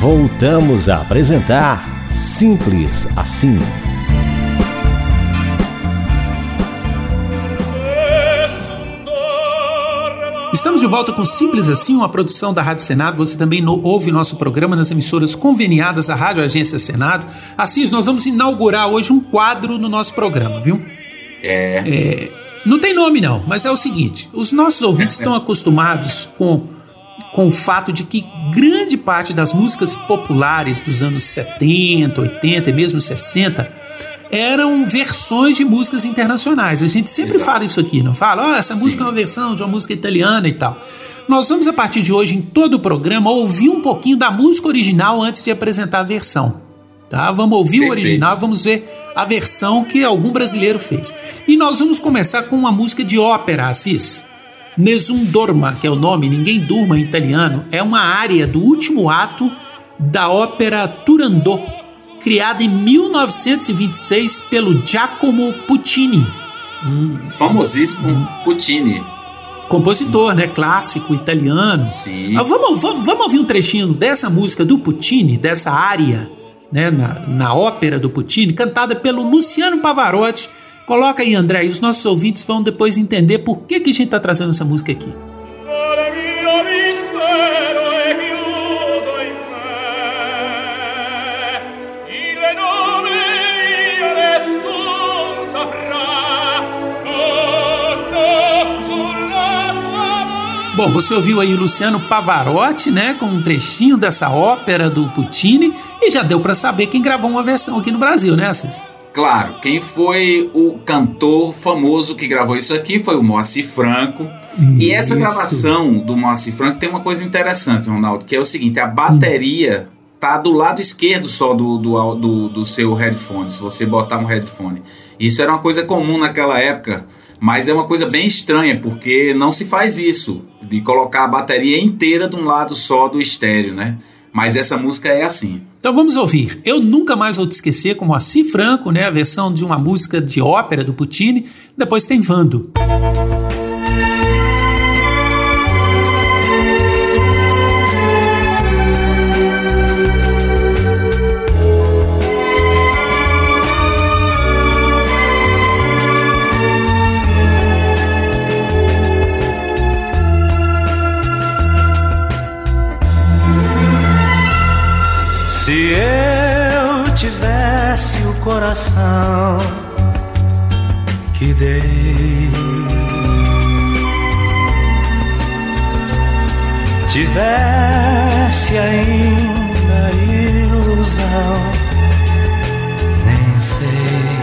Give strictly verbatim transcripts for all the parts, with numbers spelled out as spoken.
Voltamos a apresentar Simples Assim. Estamos de volta com Simples Assim, uma produção da Rádio Senado. Você também no, ouve nosso programa nas emissoras conveniadas à Rádio Agência Senado. Assis, nós vamos inaugurar hoje um quadro no nosso programa, viu? É. é não tem nome não, mas é o seguinte, os nossos ouvintes estão acostumados com, com o fato de que grande parte das músicas populares dos anos setenta, oitenta e mesmo sessenta eram versões de músicas internacionais. A gente sempre Exato. Fala isso aqui, não fala? Oh, essa Sim. música é uma versão de uma música italiana e tal. Nós vamos, a partir de hoje, em todo o programa, ouvir um pouquinho da música original antes de apresentar a versão. Tá? Vamos ouvir Perfeito. O original, vamos ver a versão que algum brasileiro fez. E nós vamos começar com uma música de ópera, Assis. Nessun Dorma, que é o nome, Ninguém Durma em italiano, é uma área do último ato da ópera Turandot, criada em mil novecentos e vinte e seis pelo Giacomo Puccini. Hum, Famosíssimo hum, Puccini. Compositor, né? Clássico italiano. Sim. Ah, vamos, vamos, vamos ouvir um trechinho dessa música do Puccini, dessa área, né? na, na ópera do Puccini, cantada pelo Luciano Pavarotti. Coloca aí, André, e os nossos ouvintes vão depois entender por que, que a gente está trazendo essa música aqui. Bom, você ouviu aí o Luciano Pavarotti, né, com um trechinho dessa ópera do Puccini, e já deu para saber quem gravou uma versão aqui no Brasil, né, Assis? Claro, quem foi o cantor famoso que gravou isso aqui foi o Moacir Franco. Isso. E essa gravação do Moacir Franco tem uma coisa interessante, Ronaldo, que é o seguinte, a bateria hum. tá do lado esquerdo só do, do, do, do seu headphone, se você botar um headphone. Isso era uma coisa comum naquela época, mas é uma coisa bem estranha, porque não se faz isso, de colocar a bateria inteira de um lado só do estéreo, né? Mas essa música é assim. Então vamos ouvir. Eu Nunca Mais Vou Te Esquecer, com Moacir Franco, né? A versão de uma música de ópera do Puccini. Depois tem Vando. Se eu tivesse o coração que dei, tivesse ainda ilusão, nem sei,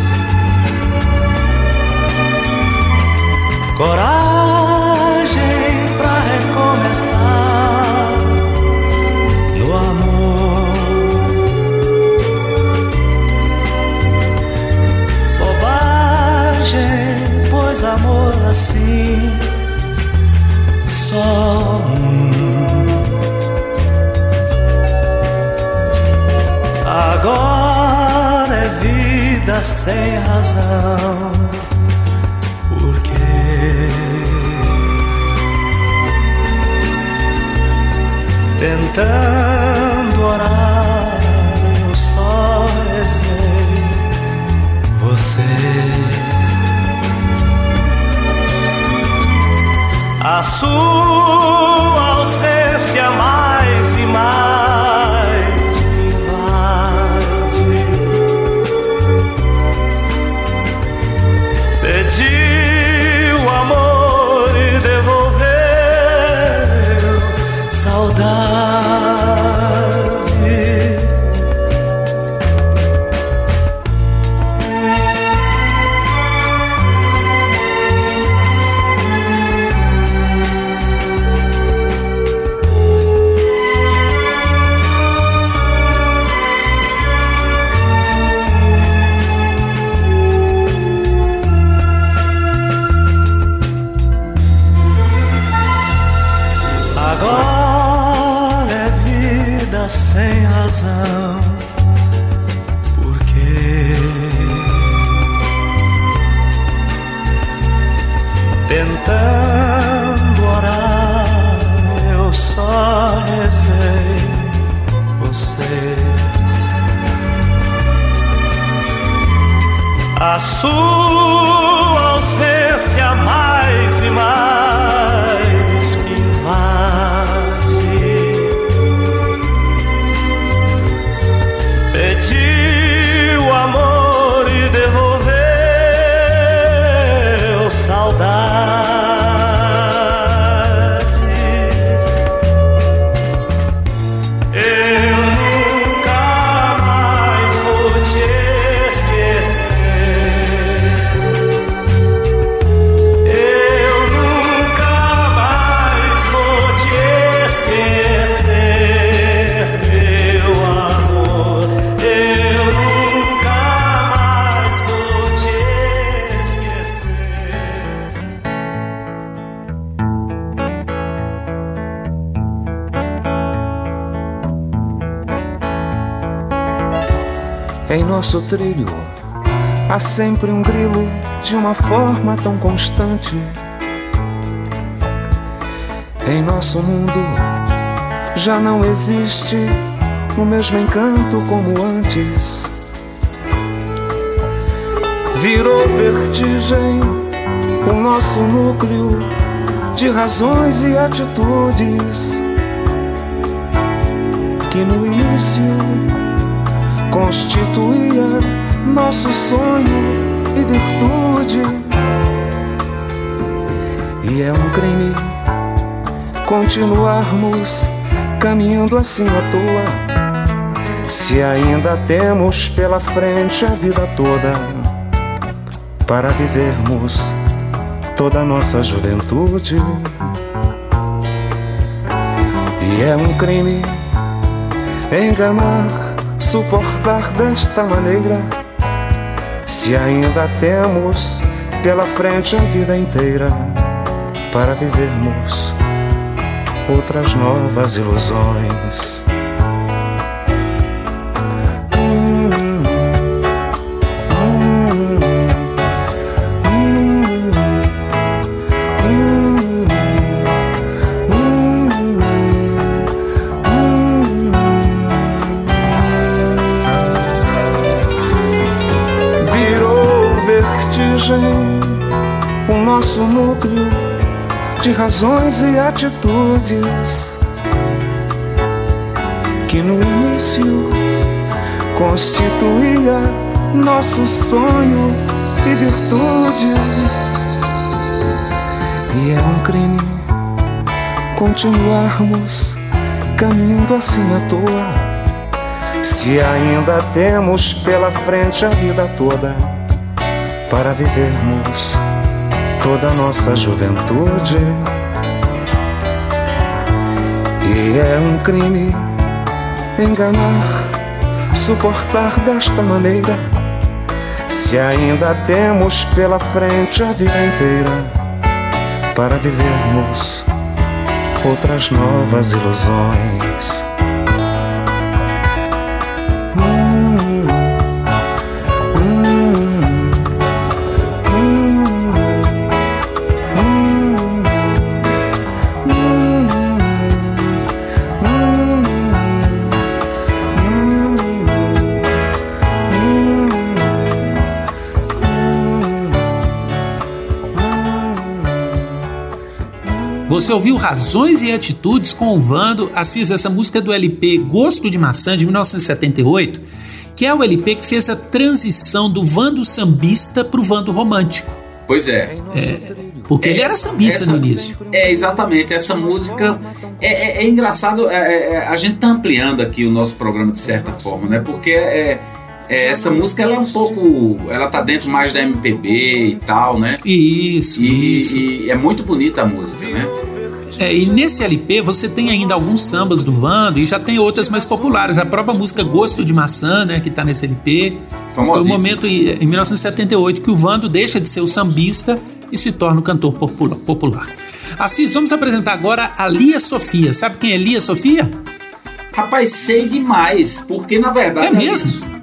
coragem pra recomeçar no amor. Pois amor assim, só um. Agora é vida sem razão. Por quê? Tentando orar, eu só rezei você. A sua ausência mais e mais me invade. Pediu amor e devolveu saudade. Agora é vida sem razão. Por quê? Tentando orar, eu só rezei você. A sua ausência mais e mais me invade. Pediu amor e devolveu saudade. Em nosso trilho há sempre um grilo de uma forma tão constante. Em nosso mundo já não existe o mesmo encanto como antes. Virou vertigem o nosso núcleo de razões e atitudes que no início constituía nosso sonho e virtude. E é um crime continuarmos caminhando assim à toa, se ainda temos pela frente a vida toda para vivermos toda a nossa juventude. E é um crime enganar, suportar desta maneira, se ainda temos pela frente a vida inteira para vivermos outras novas ilusões. O nosso núcleo de razões e atitudes que no início constituía nosso sonho e virtude. E é um crime continuarmos caminhando assim à toa, se ainda temos pela frente a vida toda para vivermos toda a nossa juventude. E é um crime enganar, suportar desta maneira, se ainda temos pela frente a vida inteira para vivermos outras novas ilusões. Você ouviu Razões e Atitudes com o Vando. Assis, essa música é do L P Gosto de Maçã, de mil novecentos e setenta e oito, que é o L P que fez a transição do Vando sambista para o Vando romântico. Pois é. é porque essa, ele era sambista essa, no início. É, exatamente. Essa música é, é, é engraçado. É, é, a gente tá ampliando aqui o nosso programa de certa forma, né? Porque é, é, essa música ela é um pouco. Ela tá dentro mais da M P B e tal, né? Isso. E, isso. e é muito bonita a música, né? É, e nesse L P você tem ainda alguns sambas do Vando e já tem outras mais populares. A própria música Gosto de Maçã, né, que tá nesse L P. Foi o momento em, em mil novecentos e setenta e oito que o Vando deixa de ser o sambista e se torna o cantor popular. Assis, vamos apresentar agora a Lia Sofia. Sabe quem é Lia Sofia? Rapaz, sei demais, porque na verdade... É mesmo?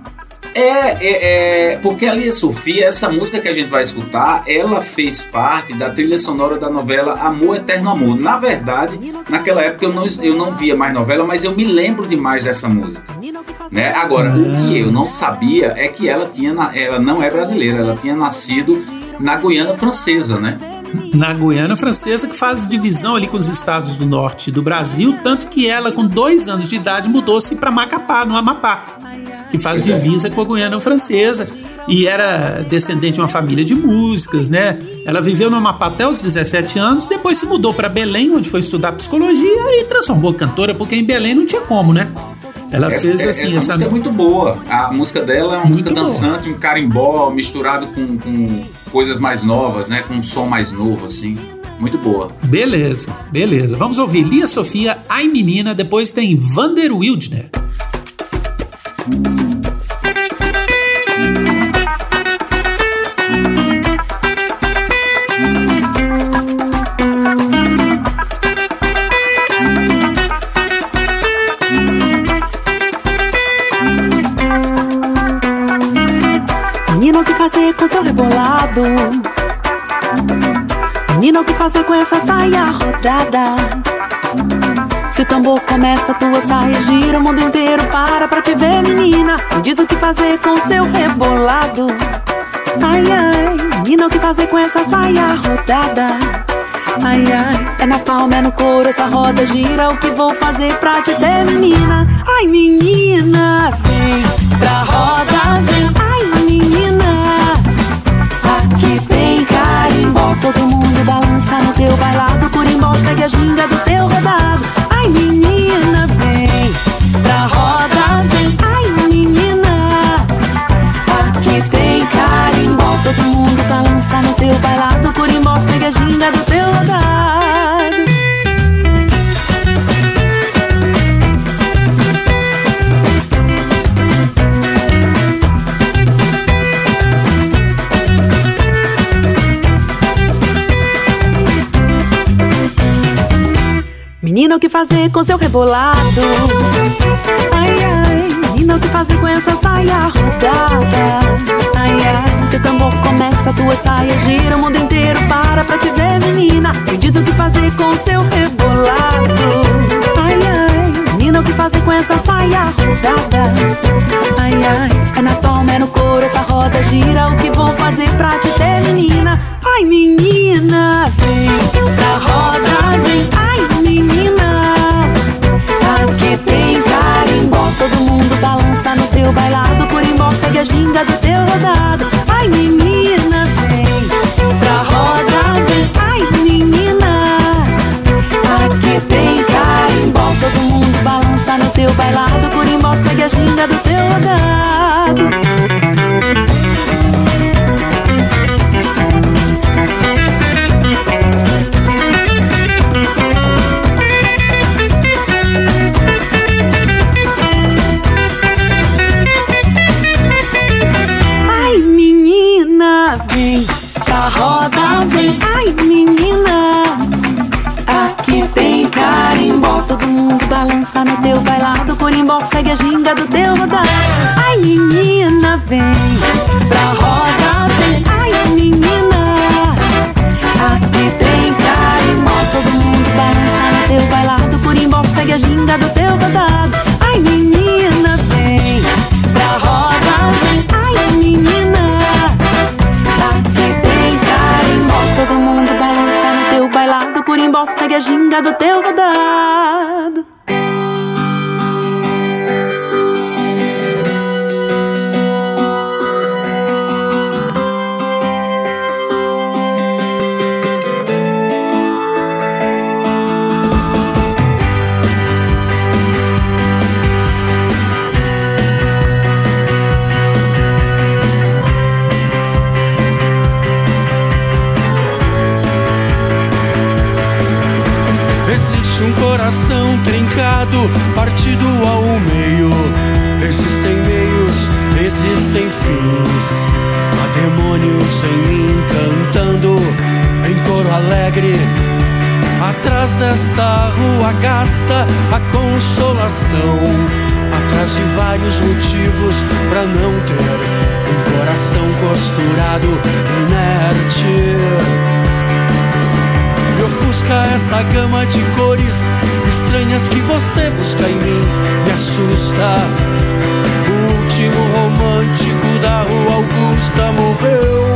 É, é, é, porque a Lia Sophia, essa música que a gente vai escutar, ela fez parte da trilha sonora da novela Amor, Eterno Amor. Na verdade, naquela época eu não, eu não via mais novela, mas eu me lembro demais dessa música, né? Agora, o que eu não sabia é que ela, tinha, ela não é brasileira, ela tinha nascido na Guiana Francesa, né? Na Guiana Francesa, que faz divisão ali com os estados do norte do Brasil, tanto que ela, com dois anos de idade, mudou-se para Macapá, no Amapá, que faz divisa com a Guiana Francesa, e era descendente de uma família de músicas, né? Ela viveu no Amapá até os dezessete anos, depois se mudou para Belém, onde foi estudar psicologia, e transformou cantora, porque em Belém não tinha como, né? Ela essa, fez assim... Essa, essa música é muito boa. A música dela é uma música dançante, um carimbó misturado com, com coisas mais novas, né? Com um som mais novo, assim. Muito boa. Beleza, beleza. Vamos ouvir Lia Sophia, Ai Menina, depois tem Vander Wildner. Menina, o que fazer com seu rebolado? Menina, o que fazer com essa saia rodada? Se o tambor começa, tua saia gira, o mundo inteiro para pra te ver, menina. Me diz o que fazer com seu rebolado. Ai, ai, menina, o que fazer com essa saia rodada? Ai, ai, é na palma, é no couro, essa roda gira. O que vou fazer pra te ter, menina? Ai, menina, vem pra roda, vem. Ai, menina, aqui tem carimbó. Todo mundo balança no teu bailado. Curimbó segue a ginga do teu rodado. Ai, menina, vem pra roda, vem. Ai, menina, aqui tem carimbó. Todo mundo balança no teu bailado. Curimbó segue a ginga do teu rodado. Menina, o que fazer com seu rebolado? Ai, ai, menina, o que fazer com essa saia rodada? Ai, ai, seu tambor começa, tua saia gira, o mundo inteiro para pra te ver, menina. Me diz o que fazer com seu rebolado. Ai, ai, menina, o que fazer com essa saia rodada? Ai, ai, é na palma, é no couro, essa roda gira. O que vou fazer pra te ter, menina? Ai, menina, vem pra roda, vem. Ai, menina, aqui tem carimbó. Todo mundo balança no teu bailado. Curimbó segue a ginga do teu rodado. Ai, menina, vem pra roda, vem. Ai, menina, aqui tem carimbó. Todo mundo balança no teu bailado. Curimbó segue a ginga do teu rodado. Vem pra roda, vem. Ai, menina, aqui tem carimbó. Todo mundo balança no teu bailado. Curimbó segue a ginga do teu rodado. Ai, menina, vem pra roda, vem. Ai, menina, aqui tem carimbó. Todo mundo balança no teu bailado. Curimbó segue a ginga do teu rodado. Ai, menina, vem pra roda, vem. Ai, menina, todo mundo balança no teu bailado. Curimbó segue a ginga do teu rodado. Um coração trincado, partido ao meio. Existem meios, existem fins. Há demônios em mim cantando em coro alegre. Atrás desta rua gasta a consolação. Atrás quase vários motivos pra não ter um coração costurado, inerte. Me ofusca essa gama de cores estranhas que você busca em mim, me assusta. O último romântico da Rua Augusta morreu.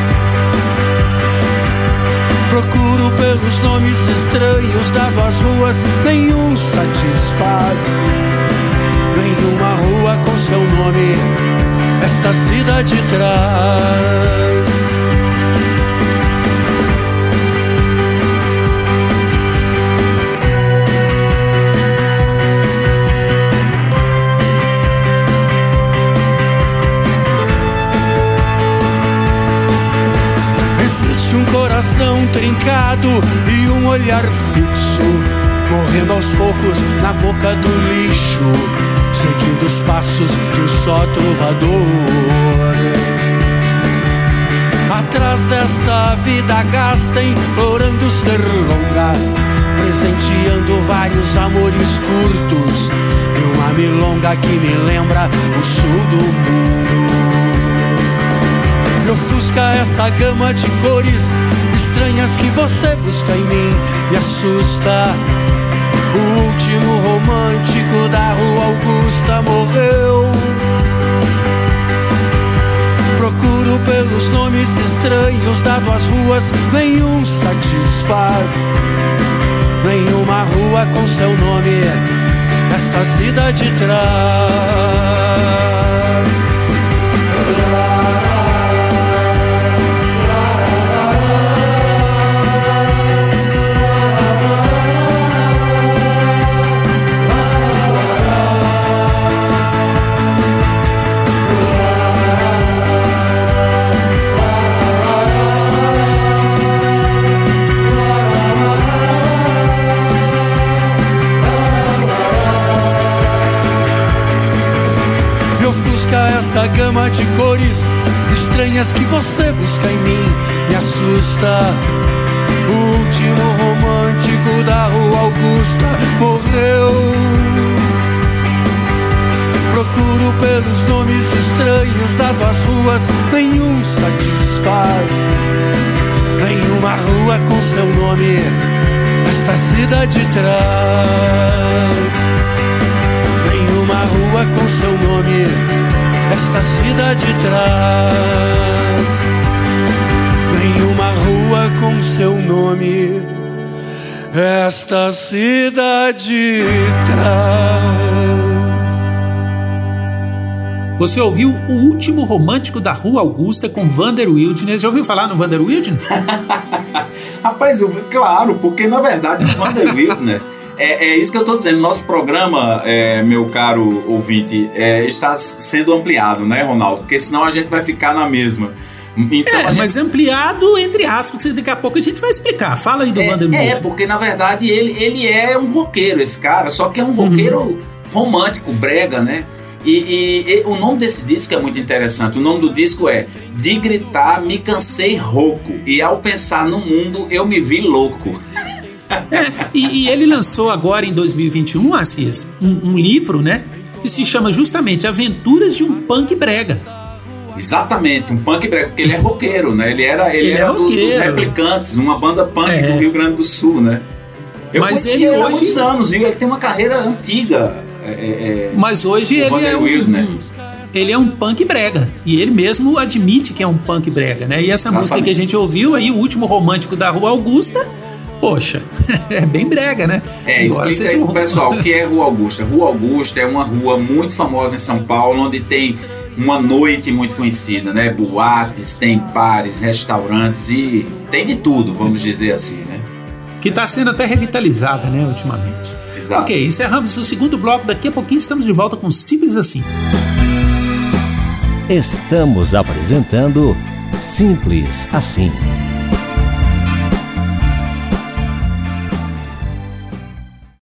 Procuro pelos nomes estranhos dado às ruas, nenhum satisfaz. Nenhuma rua com seu nome esta cidade traz. Um coração trincado e um olhar fixo, morrendo aos poucos na boca do lixo, seguindo os passos de um só trovador. Atrás desta vida gasta, implorando ser longa, presenteando vários amores curtos e uma milonga que me lembra o sul do mundo. Me ofusca essa gama de cores estranhas que você busca em mim, me assusta. O último romântico da Rua Augusta morreu. Procuro pelos nomes estranhos dado às ruas, nenhum satisfaz. Nenhuma rua com seu nome esta cidade traz. Essa gama de cores estranhas que você busca em mim, me assusta. O último romântico da Rua Augusta morreu. Procuro pelos nomes estranhos dado às ruas, nenhum satisfaz. Nenhuma rua com seu nome esta cidade traz. Nenhuma rua com seu nome esta cidade traz. Nenhuma rua com seu nome esta cidade traz. Você ouviu O Último Romântico da Rua Augusta com Vander Wildner. Já ouviu falar no Vander Wildner? Rapaz, eu, claro, porque na verdade o Vander Wildner É, é isso que eu estou dizendo. Nosso programa, é, meu caro ouvinte, é, está sendo ampliado, né, Ronaldo? Porque senão a gente vai ficar na mesma. Então, é, a gente... mas ampliado entre aspas, porque daqui a pouco a gente vai explicar. Fala aí do é, Vander É, Wildner. porque na verdade ele, ele é um roqueiro, esse cara, só que é um roqueiro uhum. romântico, brega, né? E, e, e o nome desse disco é muito interessante. O nome do disco é De Gritar Me Cansei Rouco, e ao pensar no mundo eu me vi louco. É, e, e ele lançou agora em dois mil e vinte e um, Assis, um, um livro, né, que se chama justamente Aventuras de um Punk Brega. Exatamente, um punk brega, porque ele é roqueiro, né? Ele era, ele ele era é do, dos Replicantes, uma banda punk é. do Rio Grande do Sul, né? Eu Mas conheci ele ele hoje... há muitos anos, viu? Ele tem uma carreira antiga. É, é, Mas hoje ele é, um, Wildner. ele é um punk brega. E ele mesmo admite que é um punk brega, né? E essa Exatamente. música que a gente ouviu aí, O Último Romântico da Rua Augusta, poxa, é bem brega, né? É, Embora explica aí um... pro pessoal o que é Rua Augusta. Rua Augusta é uma rua muito famosa em São Paulo, onde tem uma noite muito conhecida, né? Boates, tem bares, restaurantes e tem de tudo, vamos dizer assim, né? Que está sendo até revitalizada, né, ultimamente. Exato. Ok, encerramos o segundo bloco. Daqui a pouquinho estamos de volta com Simples Assim. Estamos apresentando Simples Assim.